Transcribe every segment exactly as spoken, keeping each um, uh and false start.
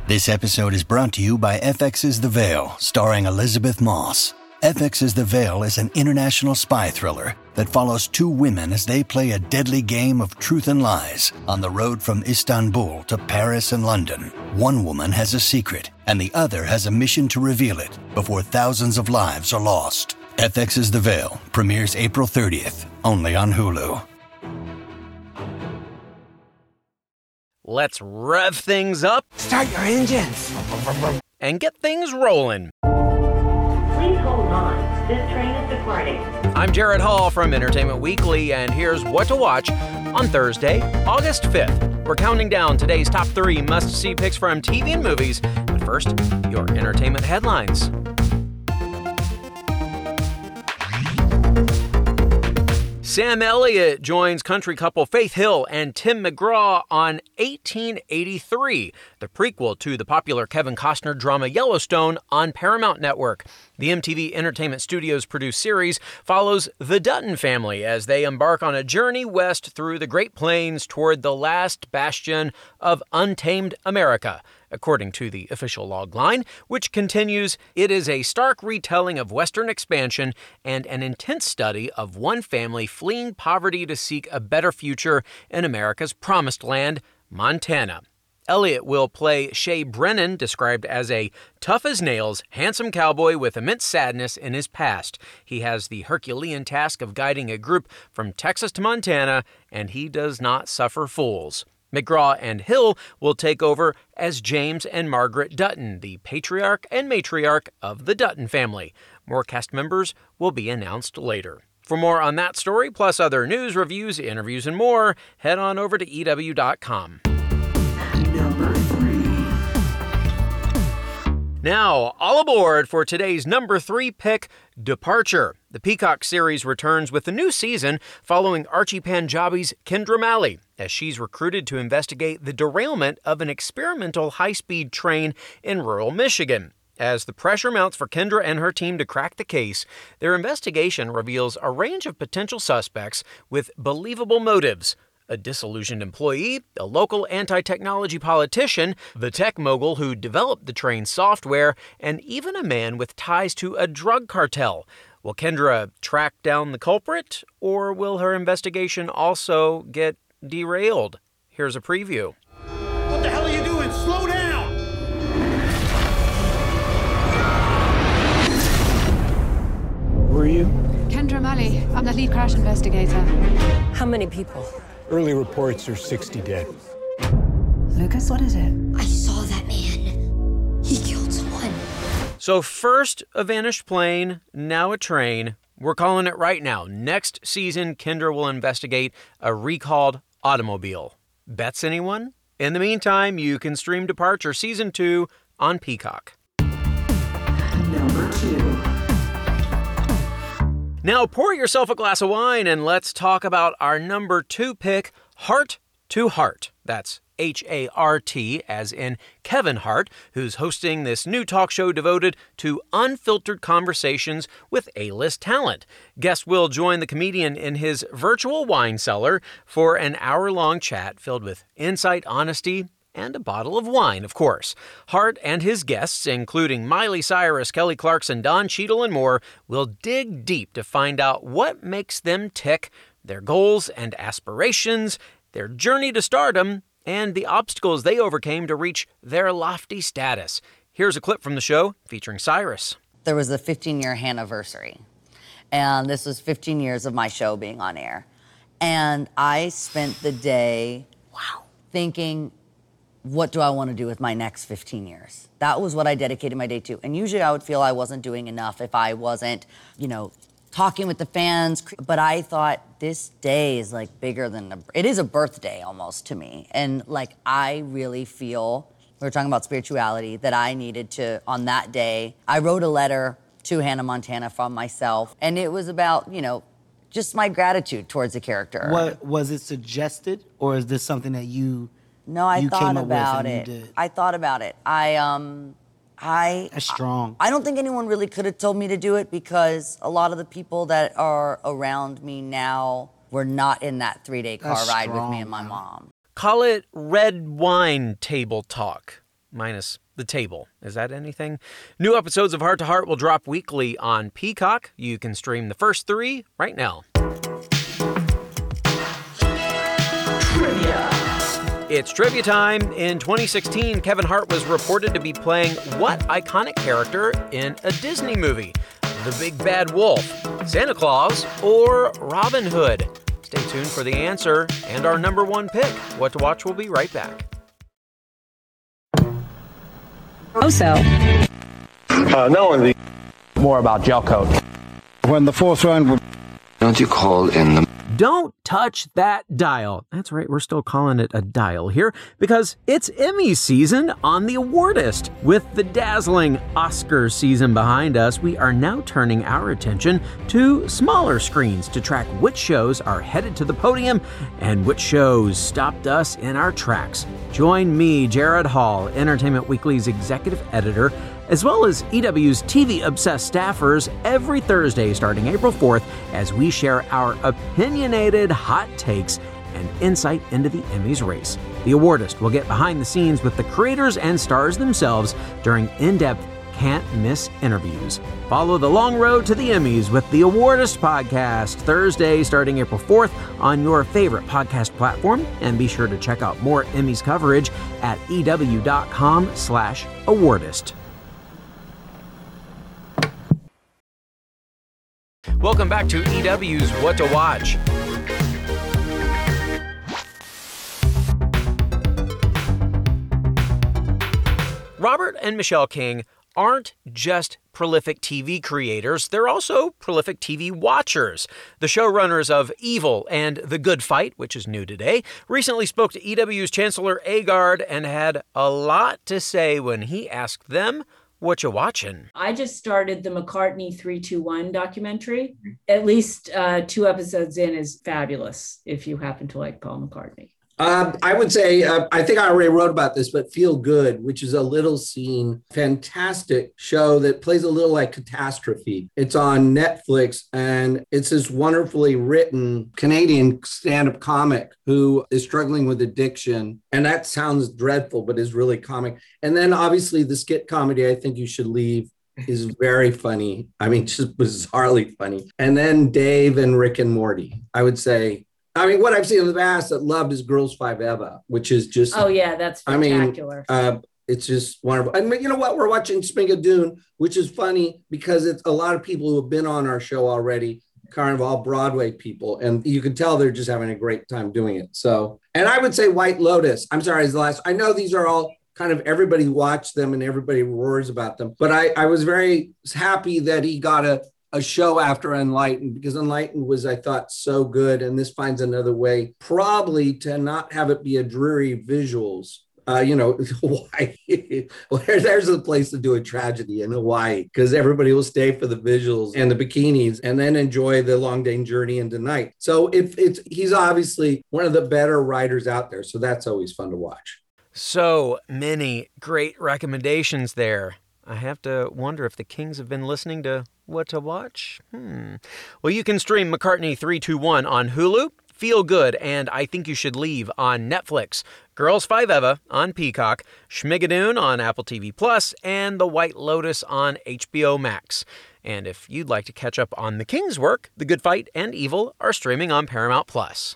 This episode is brought to you by F X's The Veil, starring Elizabeth Moss. F X's The Veil is an international spy thriller that follows two women as they play a deadly game of truth and lies on the road from Istanbul to Paris and London. One woman has a secret, and the other has a mission to reveal it before thousands of lives are lost. F X's The Veil premieres April thirtieth, only on Hulu. Let's rev things up. Start your engines. And get things rolling. Please hold on. This train is departing. I'm Jared Hall from Entertainment Weekly, and here's what to watch on Thursday, August fifth. We're counting down today's top three must-see picks from T V and movies. But first, your entertainment headlines. Sam Elliott joins country couple Faith Hill and Tim McGraw on eighteen eighty-three, the prequel to the popular Kevin Costner drama Yellowstone on Paramount Network. The M T V Entertainment Studios produced series follows the Dutton family as they embark on a journey west through the Great Plains toward the last bastion of untamed America. According to the official logline, which continues, it is a stark retelling of Western expansion and an intense study of one family fleeing poverty to seek a better future in America's promised land, Montana. Elliott will play Shay Brennan, described as a tough-as-nails, handsome cowboy with immense sadness in his past. He has the Herculean task of guiding a group from Texas to Montana, and he does not suffer fools. McGraw and Hill will take over as James and Margaret Dutton, the patriarch and matriarch of the Dutton family. More cast members will be announced later. For more on that story, plus other news, reviews, interviews, and more, head on over to E W dot com. Number three. Now, all aboard for today's number three pick, Departure. The Peacock series returns with a new season following Archie Panjabi's Kendra Malley, as she's recruited to investigate the derailment of an experimental high-speed train in rural Michigan. As the pressure mounts for Kendra and her team to crack the case, their investigation reveals a range of potential suspects with believable motives. A disillusioned employee, a local anti-technology politician, the tech mogul who developed the train's software, and even a man with ties to a drug cartel. Will Kendra track down the culprit, or will her investigation also get derailed? Here's a preview. What the hell are you doing? Slow down! Who are you? Kendra Malley. I'm the lead crash investigator. How many people? Early reports are sixty dead. Lucas, what is it? I saw that man. He killed someone. So first a vanished plane, now a train. We're calling it right now. Next season, Kendra will investigate a recalled automobile. Bets anyone? In the meantime, you can stream Departure Season two on Peacock. Number two. Now pour yourself a glass of wine and let's talk about our number two pick, Hart to Hart. That's H A R T, as in Kevin Hart, who's hosting this new talk show devoted to unfiltered conversations with A-list talent. Guests will join the comedian in his virtual wine cellar for an hour-long chat filled with insight, honesty, and a bottle of wine, of course. Hart and his guests, including Miley Cyrus, Kelly Clarkson, Don Cheadle, and more, will dig deep to find out what makes them tick, their goals and aspirations, their journey to stardom, and the obstacles they overcame to reach their lofty status. Here's a clip from the show featuring Cyrus. There was a fifteen-year anniversary, and this was fifteen years of my show being on air. And I spent the day, wow, thinking, what do I want to do with my next fifteen years? That was what I dedicated my day to. And usually I would feel I wasn't doing enough if I wasn't, you know, talking with the fans. But I thought this day is like bigger than, a, it is a birthday almost to me. And like, I really feel, we were talking about spirituality, that I needed to, on that day, I wrote a letter to Hannah Montana from myself. And it was about, you know, just my gratitude towards the character. What, was it suggested, or is this something that you No, I you thought came up about with and it. you did? I thought about it. I um, I. That's strong. I, I don't think anyone really could have told me to do it because a lot of the people that are around me now were not in that three-day car That's ride strong, with me and my man. mom. Call it red wine table talk. minus the table. Is that anything? New episodes of Heart to Heart will drop weekly on Peacock. You can stream the first three right now. Trivia. It's trivia time. In twenty sixteen, Kevin Hart was reported to be playing what iconic character in a Disney movie? The Big Bad Wolf, Santa Claus, or Robin Hood? Stay tuned for the answer and our number one pick. What to Watch will be right back. Also, uh, no, the more about gel coat. When the fourth round would... Don't you call in the... Don't touch that dial. That's right, we're still calling it a dial here because it's Emmy season on the Awardist. With the dazzling Oscar season behind us, we are now turning our attention to smaller screens to track which shows are headed to the podium and which shows stopped us in our tracks. Join me, Jared Hall, Entertainment Weekly's executive editor, as well as E W's T V-obsessed staffers every Thursday starting April fourth as we share our opinionated hot takes and insight into the Emmys race. The Awardist will get behind the scenes with the creators and stars themselves during in-depth, can't-miss interviews. Follow the long road to the Emmys with the Awardist podcast Thursday starting April fourth on your favorite podcast platform, and be sure to check out more Emmys coverage at ew.com slash awardist. Welcome back to E W's What to Watch. Robert and Michelle King aren't just prolific T V creators, they're also prolific T V watchers. The showrunners of Evil and The Good Fight, which is new today, recently spoke to E W's Chancellor Agard and had a lot to say when he asked them, what you watching? I just started the McCartney three two one documentary. At least uh, two episodes in is fabulous if you happen to like Paul McCartney. Um, I would say, uh, I think I already wrote about this, but Feel Good, which is a little seen, fantastic show that plays a little like Catastrophe. It's on Netflix, and it's this wonderfully written Canadian stand-up comic who is struggling with addiction. And that sounds dreadful, but is really comic. And then obviously the skit comedy, I Think You Should Leave, is very funny. I mean, just bizarrely funny. And then Dave and Rick and Morty, I would say. I mean, what I've seen in the past that loved is Girls Five Eva, which is just... Oh, yeah, that's spectacular. I mean, uh, it's just wonderful. And you know what? We're watching Smigadoon, which is funny because it's a lot of people who have been on our show already, kind of all Broadway people. And you can tell they're just having a great time doing it. So, and I would say White Lotus. I'm sorry, is the last... I know these are all kind of, everybody watched them and everybody roars about them. But I, I was very happy that he got a... a show after Enlightened, because Enlightened was, I thought, so good. And this finds another way, probably to not have it be a dreary visuals. Uh, you know, Hawaii, well, there's a place to do a tragedy in Hawaii, because everybody will stay for the visuals and the bikinis and then enjoy the long day journey into night. So if it's, he's obviously one of the better writers out there. So that's always fun to watch. So many great recommendations there. I have to wonder if the Kings have been listening to What to Watch. Hmm. Well, you can stream McCartney three two one on Hulu, Feel Good and I Think You Should Leave on Netflix, Girls Five Eva on Peacock, Schmigadoon on Apple T V Plus, and The White Lotus on H B O Max. And if you'd like to catch up on the King's work, The Good Fight and Evil are streaming on Paramount Plus.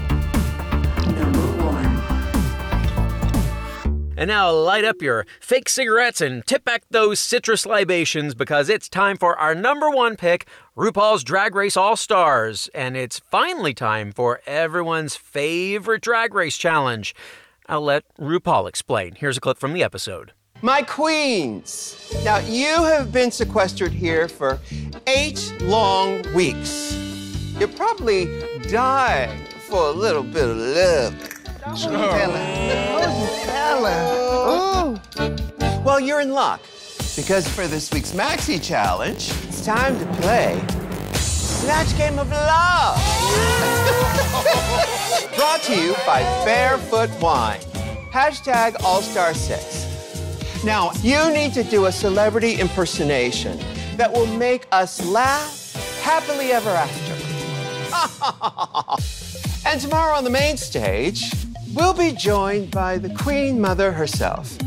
And now light up your fake cigarettes and tip back those citrus libations, because it's time for our number one pick, RuPaul's Drag Race All-Stars. And it's finally time for everyone's favorite Drag Race challenge. I'll let RuPaul explain. Here's a clip from the episode. My queens, now you have been sequestered here for eight long weeks. You're probably dying for a little bit of love. Sure. Oh. Well, you're in luck, because for this week's Maxi Challenge, it's time to play Snatch Game of Love. Brought to you by Barefoot Wine. Hashtag All Star six. Now, you need to do a celebrity impersonation that will make us laugh happily ever after. And tomorrow on the main stage, we'll be joined by the Queen Mother herself,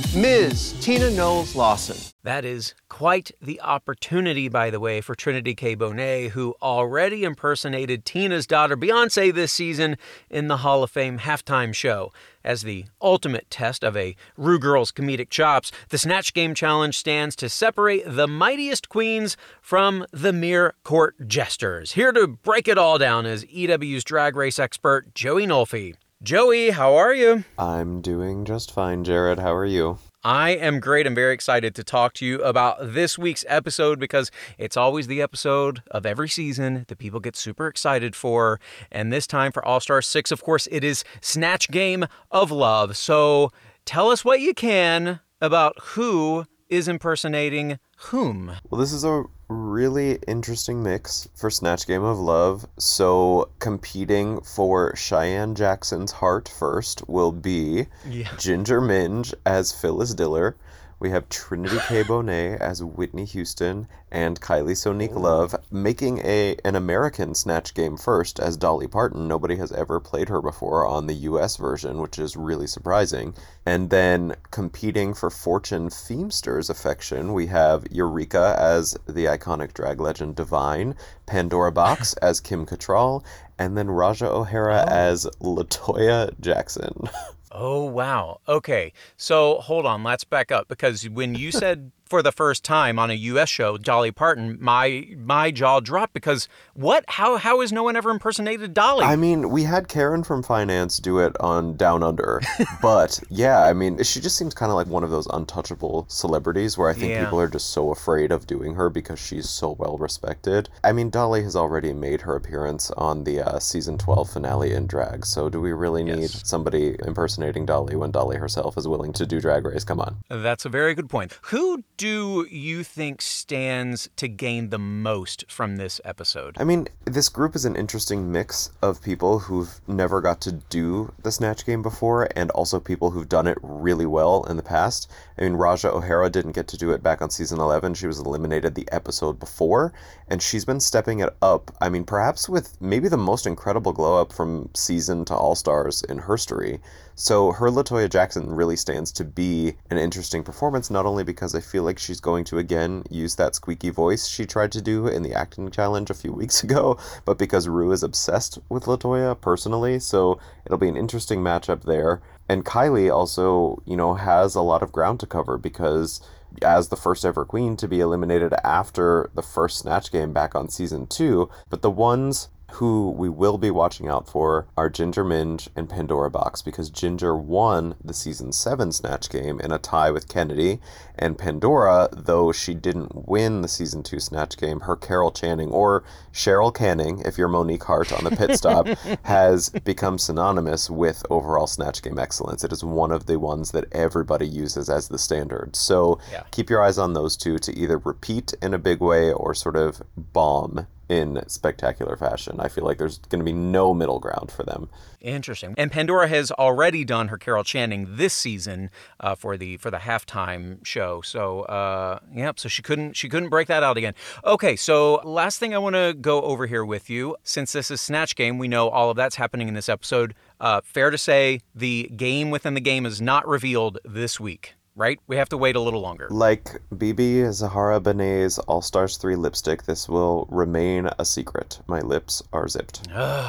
Miz Tina Knowles-Lawson. That is quite the opportunity, by the way, for Trinity K. Bonet, who already impersonated Tina's daughter Beyonce this season in the Hall of Fame halftime show. As the ultimate test of a Rue Girl's comedic chops, the Snatch Game Challenge stands to separate the mightiest queens from the mere court jesters. Here to break it all down is E W's drag race expert, Joey Nolfi. Joey, how are you? I'm doing just fine, Jared. How are you? I am great. I'm very excited to talk to you about this week's episode because it's always the episode of every season that people get super excited for. And this time for All-Star six, of course, it is Snatch Game of Love. So tell us what you can about who is impersonating whom. Well, this is a really interesting mix for Snatch Game of Love. So competing for Cheyenne Jackson's heart first will be yeah. Ginger Minj as Phyllis Diller. We have Trinity K. Bonet as Whitney Houston and Kylie Sonique Love making a an American Snatch Game first as Dolly Parton. Nobody has ever played her before on the U S version, which is really surprising. And then competing for Fortune Feimster's affection, we have Eureka as the iconic drag legend Divine, Pandora Box as Kim Cattrall, and then Raja O'Hara oh. as LaToya Jackson. Oh, wow. Okay. So hold on. Let's back up because when you said for the first time on a U S show, Dolly Parton, my my jaw dropped because what? How how has no one ever impersonated Dolly? I mean, we had Karen from Finance do it on Down Under, but yeah, I mean, she just seems kind of like one of those untouchable celebrities where I think yeah. people are just so afraid of doing her because she's so well respected. I mean, Dolly has already made her appearance on the uh, season twelve finale in drag, so do we really need yes. somebody impersonating Dolly when Dolly herself is willing to do Drag Race? Come on. That's a very good point. Who do you think stands to gain the most from this episode? I mean, this group is an interesting mix of people who've never got to do the Snatch Game before and also people who've done it really well in the past. I mean, Raja O'Hara didn't get to do it back on season eleven. She was eliminated the episode before, and she's been stepping it up. I mean, perhaps with maybe the most incredible glow up from season to All-Stars in history. So her LaToya Jackson really stands to be an interesting performance, not only because I feel like she's going to again use that squeaky voice she tried to do in the acting challenge a few weeks ago, but because Rue is obsessed with LaToya personally, so it'll be an interesting matchup there. And Kylie also, you know, has a lot of ground to cover because as the first ever queen to be eliminated after the first Snatch Game back on season two, but the ones who we will be watching out for are Ginger Minj and Pandora Box, because Ginger won the season seven Snatch Game in a tie with Kennedy, and Pandora, though she didn't win the season two Snatch Game, her Carol Channing, or Cheryl Canning, if you're Monique Hart on the pit stop, has become synonymous with overall Snatch Game excellence. It is one of the ones that everybody uses as the standard. So yeah. keep your eyes on those two to either repeat in a big way or sort of bomb in spectacular fashion. I feel like there's going to be no middle ground for them. Interesting. And Pandora has already done her Carol Channing this season uh, for the for the halftime show. So, uh, yep. So she couldn't she couldn't break that out again. Okay. So last thing I want to go over here with you, since this is Snatch Game, we know all of that's happening in this episode. Uh, fair to say, the game within the game is not revealed this week. Right? We have to wait a little longer. Like B B Zahara Benet's All-Stars three lipstick, this will remain a secret. My lips are zipped.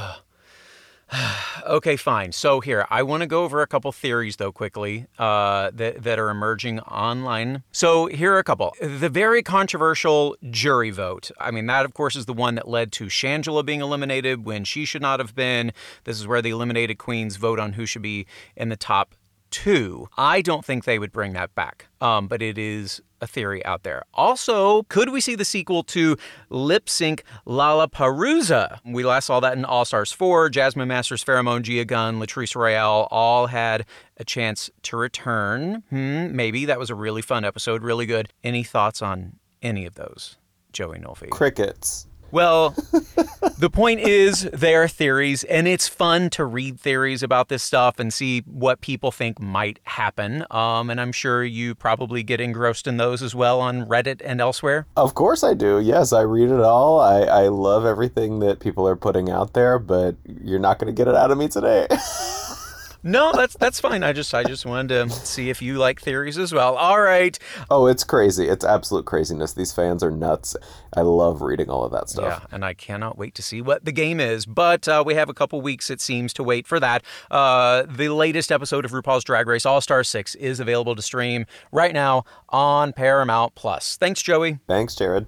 Okay, fine. So here, I want to go over a couple theories, though, quickly, uh, that, that are emerging online. So here are a couple. The very controversial jury vote. I mean, that, of course, is the one that led to Shangela being eliminated when she should not have been. This is where the eliminated queens vote on who should be in the top two. I don't think they would bring that back, um, but it is a theory out there. Also, could we see the sequel to Lip Sync Lollapalooza? We last saw that in All-Stars four. Jasmine Masters, Pheromone, Gia Gunn, Latrice Royale all had a chance to return. Hmm, maybe. That was a really fun episode, really good. Any thoughts on any of those, Joey Nolfi? Crickets. Well, the point is they are theories, and it's fun to read theories about this stuff and see what people think might happen. Um, and I'm sure you probably get engrossed in those as well on Reddit and elsewhere. Of course I do. Yes, I read it all. I, I love everything that people are putting out there, but you're not going to get it out of me today. No, that's that's fine. I just I just wanted to see if you like theories as well. All right. Oh, it's crazy. It's absolute craziness. These fans are nuts. I love reading all of that stuff. Yeah, and I cannot wait to see what the game is. But uh, we have a couple weeks, it seems, to wait for that. Uh, the latest episode of RuPaul's Drag Race All-Star six is available to stream right now on Paramount Plus. Thanks, Joey. Thanks, Jared.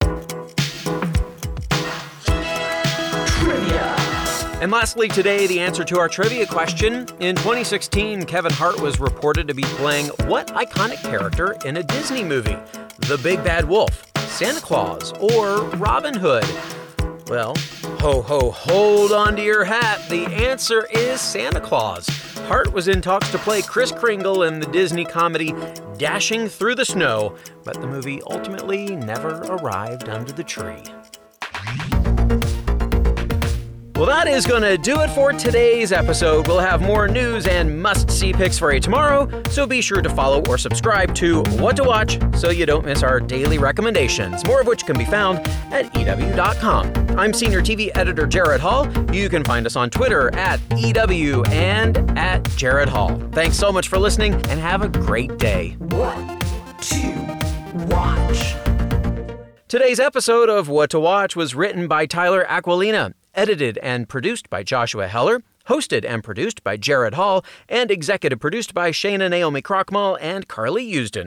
And lastly today, the answer to our trivia question. In twenty sixteen, Kevin Hart was reported to be playing what iconic character in a Disney movie? The Big Bad Wolf, Santa Claus, or Robin Hood? Well, ho ho, hold on to your hat. The answer is Santa Claus. Hart was in talks to play Kris Kringle in the Disney comedy Dashing Through the Snow, but the movie ultimately never arrived under the tree. Well, that is going to do it for today's episode. We'll have more news and must-see picks for you tomorrow, so be sure to follow or subscribe to What to Watch so you don't miss our daily recommendations, more of which can be found at E W dot com. I'm Senior T V Editor Jared Hall. You can find us on Twitter at E W and at Jared Hall. Thanks so much for listening, and have a great day. What to watch? Today's episode of What to Watch was written by Tyler Aquilina, edited and produced by Joshua Heller, hosted and produced by Jared Hall, and executive produced by Shayna Naomi Krochmal and Carly Usden.